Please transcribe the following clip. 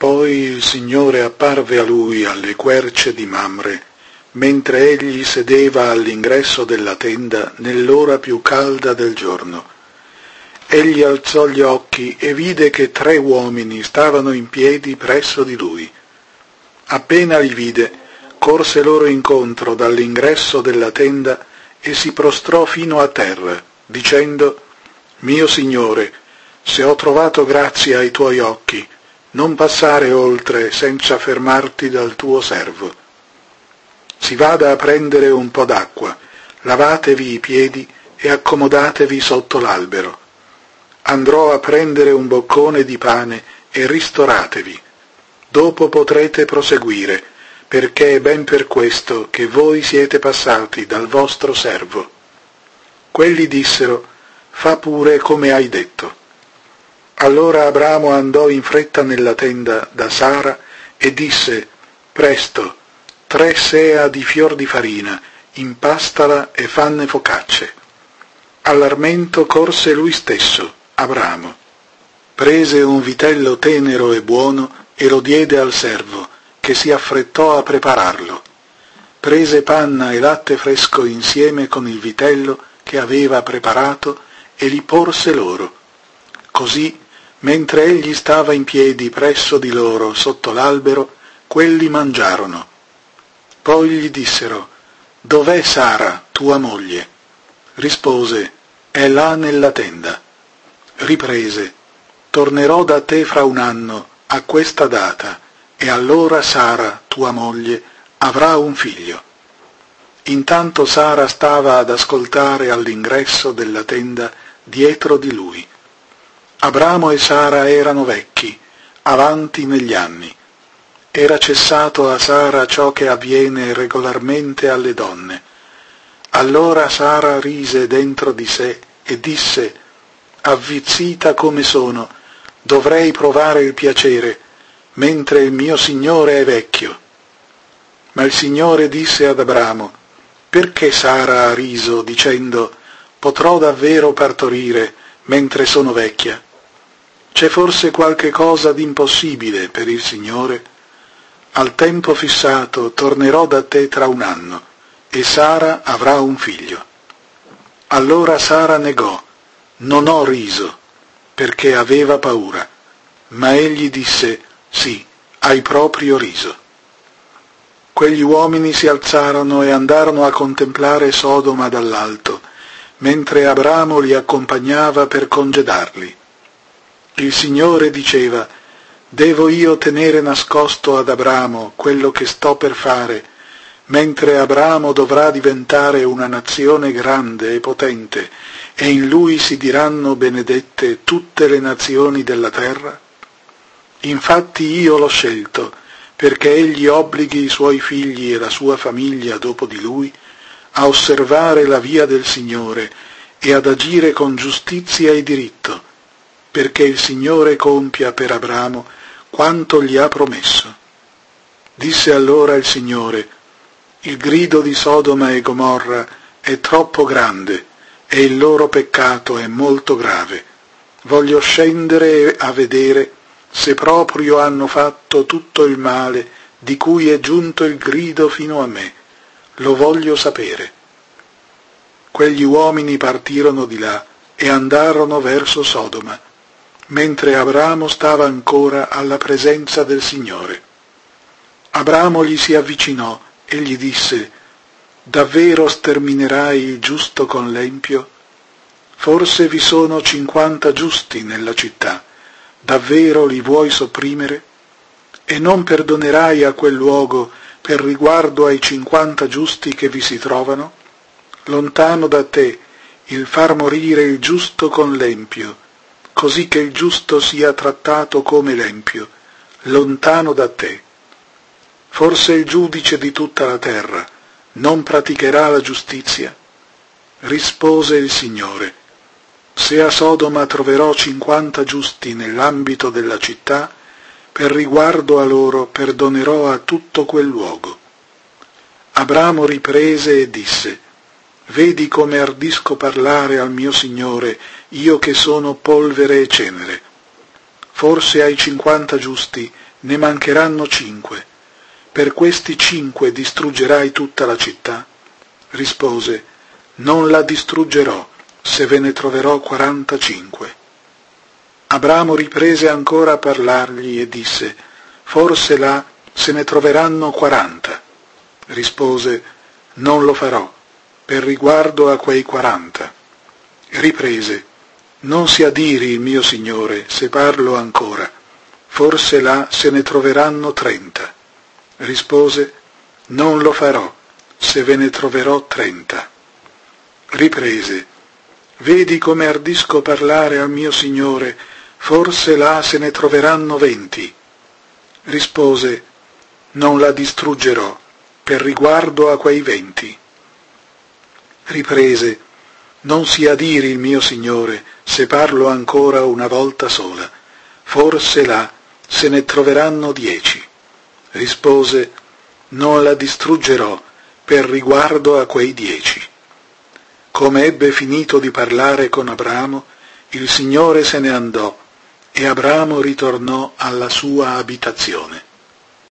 Poi il Signore apparve a lui alle querce di Mamre, mentre egli sedeva all'ingresso della tenda nell'ora più calda del giorno. Egli alzò gli occhi e vide che 3 uomini stavano in piedi presso di lui. Appena li vide, corse loro incontro dall'ingresso della tenda e si prostrò fino a terra, dicendo: «Mio Signore, se ho trovato grazia ai tuoi occhi, non passare oltre senza fermarti dal tuo servo. Si vada a prendere un po' d'acqua, lavatevi i piedi e accomodatevi sotto l'albero. Andrò a prendere un boccone di pane e ristoratevi. Dopo potrete proseguire, perché è ben per questo che voi siete passati dal vostro servo». Quelli dissero: «Fa pure come hai detto». Allora Abramo andò in fretta nella tenda da Sara e disse: «Presto, 3 sea di fior di farina, impastala e fanne focacce». All'armento corse lui stesso, Abramo. Prese un vitello tenero e buono e lo diede al servo, che si affrettò a prepararlo. Prese panna e latte fresco insieme con il vitello che aveva preparato e li porse loro. Così, mentre egli stava in piedi presso di loro sotto l'albero, quelli mangiarono. Poi gli dissero: «Dov'è Sara, tua moglie?» Rispose: «È là nella tenda». Riprese: «Tornerò da te fra un anno, a questa data, e allora Sara, tua moglie, avrà un figlio». Intanto Sara stava ad ascoltare all'ingresso della tenda dietro di lui. Abramo e Sara erano vecchi, avanti negli anni. Era cessato a Sara ciò che avviene regolarmente alle donne. Allora Sara rise dentro di sé e disse: «Avvizzita come sono, dovrei provare il piacere, mentre il mio Signore è vecchio». Ma il Signore disse ad Abramo: «Perché Sara ha riso, dicendo: potrò davvero partorire mentre sono vecchia? C'è forse qualche cosa d'impossibile per il Signore? Al tempo fissato tornerò da te tra un anno, e Sara avrà un figlio». Allora Sara negò: «Non ho riso», perché aveva paura. Ma egli disse: «Sì, hai proprio riso». Quegli uomini si alzarono e andarono a contemplare Sodoma dall'alto, mentre Abramo li accompagnava per congedarli. Il Signore diceva: «Devo io tenere nascosto ad Abramo quello che sto per fare, mentre Abramo dovrà diventare una nazione grande e potente, e in lui si diranno benedette tutte le nazioni della terra? Infatti io l'ho scelto, perché egli obblighi i suoi figli e la sua famiglia dopo di lui a osservare la via del Signore e ad agire con giustizia e diritto, perché il Signore compia per Abramo quanto gli ha promesso». Disse allora il Signore: «Il grido di Sodoma e Gomorra è troppo grande e il loro peccato è molto grave. Voglio scendere a vedere se proprio hanno fatto tutto il male di cui è giunto il grido fino a me. Lo voglio sapere». Quegli uomini partirono di là e andarono verso Sodoma, mentre Abramo stava ancora alla presenza del Signore. Abramo gli si avvicinò e gli disse: «Davvero sterminerai il giusto con l'empio? Forse vi sono 50 giusti nella città, davvero li vuoi sopprimere? E non perdonerai a quel luogo per riguardo ai 50 giusti che vi si trovano? Lontano da te il far morire il giusto con l'empio, così che il giusto sia trattato come l'empio, lontano da te. Forse il giudice di tutta la terra non praticherà la giustizia?» Rispose il Signore: «Se a Sodoma troverò 50 giusti nell'ambito della città, per riguardo a loro perdonerò a tutto quel luogo». Abramo riprese e disse: «Vedi come ardisco parlare al mio Signore, io che sono polvere e cenere. Forse ai 50 giusti ne mancheranno 5. Per questi 5 distruggerai tutta la città? Rispose: non la distruggerò, se ve ne troverò 45. Abramo riprese ancora a parlargli e disse: forse là se ne troveranno 40. Rispose: non lo farò, per riguardo a quei 40. Riprese: non si adiri il mio Signore, se parlo ancora, forse là se ne troveranno 30. Rispose: non lo farò, se ve ne troverò 30. Riprese: vedi come ardisco parlare al mio Signore, forse là se ne troveranno 20. Rispose: non la distruggerò, per riguardo a quei 20. Riprese: non si adiri il mio Signore, se parlo ancora una volta sola, forse là se ne troveranno 10. Rispose: non la distruggerò, per riguardo a quei 10. Come ebbe finito di parlare con Abramo, il Signore se ne andò e Abramo ritornò alla sua abitazione.